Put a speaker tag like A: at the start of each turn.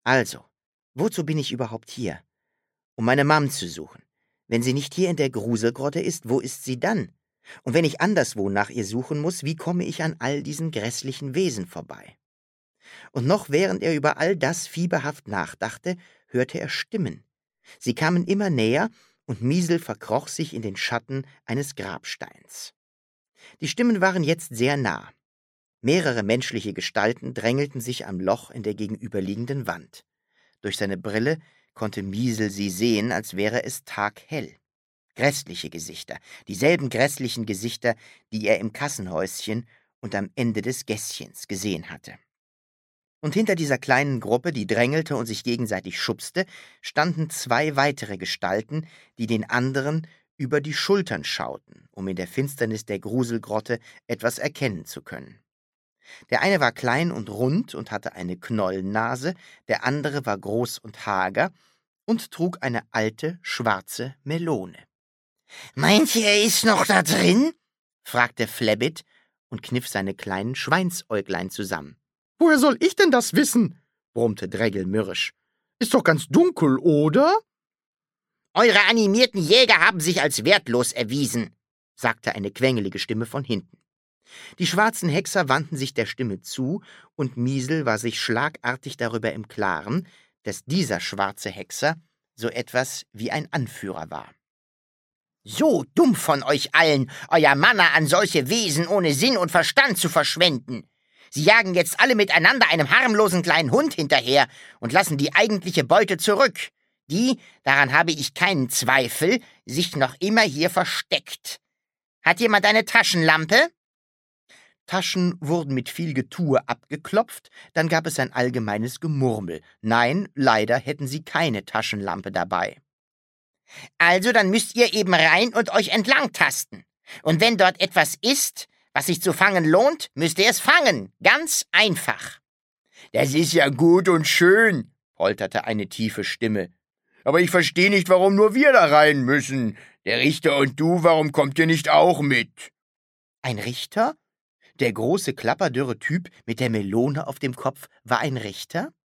A: Also, wozu bin ich überhaupt hier? Um meine Mam zu suchen. Wenn sie nicht hier in der Gruselgrotte ist, wo ist sie dann? Und wenn ich anderswo nach ihr suchen muss, wie komme ich an all diesen grässlichen Wesen vorbei? Und noch während er über all das fieberhaft nachdachte, hörte er Stimmen. Sie kamen immer näher, und Miesel verkroch sich in den Schatten eines Grabsteins. Die Stimmen waren jetzt sehr nah. Mehrere menschliche Gestalten drängelten sich am Loch in der gegenüberliegenden Wand. Durch seine Brille konnte Miesel sie sehen, als wäre es taghell. Grässliche Gesichter, dieselben grässlichen Gesichter, die er im Kassenhäuschen und am Ende des Gässchens gesehen hatte. Und hinter dieser kleinen Gruppe, die drängelte und sich gegenseitig schubste, standen 2 weitere Gestalten, die den anderen über die Schultern schauten, um in der Finsternis der Gruselgrotte etwas erkennen zu können. Der eine war klein und rund und hatte eine Knollennase, der andere war groß und hager und trug eine alte, schwarze Melone. »Meint ihr, er ist noch da drin?« fragte Flabbit und kniff seine kleinen Schweinsäuglein zusammen.
B: »Woher soll ich denn das wissen?« brummte Drägel mürrisch. »Ist doch ganz dunkel, oder?«
A: »Eure animierten Jäger haben sich als wertlos erwiesen«, sagte eine quengelige Stimme von hinten. Die schwarzen Hexer wandten sich der Stimme zu, und Miesel war sich schlagartig darüber im Klaren, dass dieser schwarze Hexer so etwas wie ein Anführer war. »So dumm von euch allen, euer Mana an solche Wesen ohne Sinn und Verstand zu verschwenden. Sie jagen jetzt alle miteinander einem harmlosen kleinen Hund hinterher und lassen die eigentliche Beute zurück, die, daran habe ich keinen Zweifel, sich noch immer hier versteckt. Hat jemand eine Taschenlampe?« Taschen wurden mit viel Getue abgeklopft, dann gab es ein allgemeines Gemurmel. Nein, leider hätten sie keine Taschenlampe dabei. »Also, dann müsst ihr eben rein und euch entlang tasten. Und wenn dort etwas ist, was sich zu fangen lohnt, müsst ihr es fangen. Ganz einfach.«
B: »Das ist ja gut und schön«, polterte eine tiefe Stimme. »Aber ich verstehe nicht, warum nur wir da rein müssen. Der Richter und du, warum kommt ihr nicht auch mit?«
A: Ein Richter? Der große, klapperdürre Typ mit der Melone auf dem Kopf war ein Richter?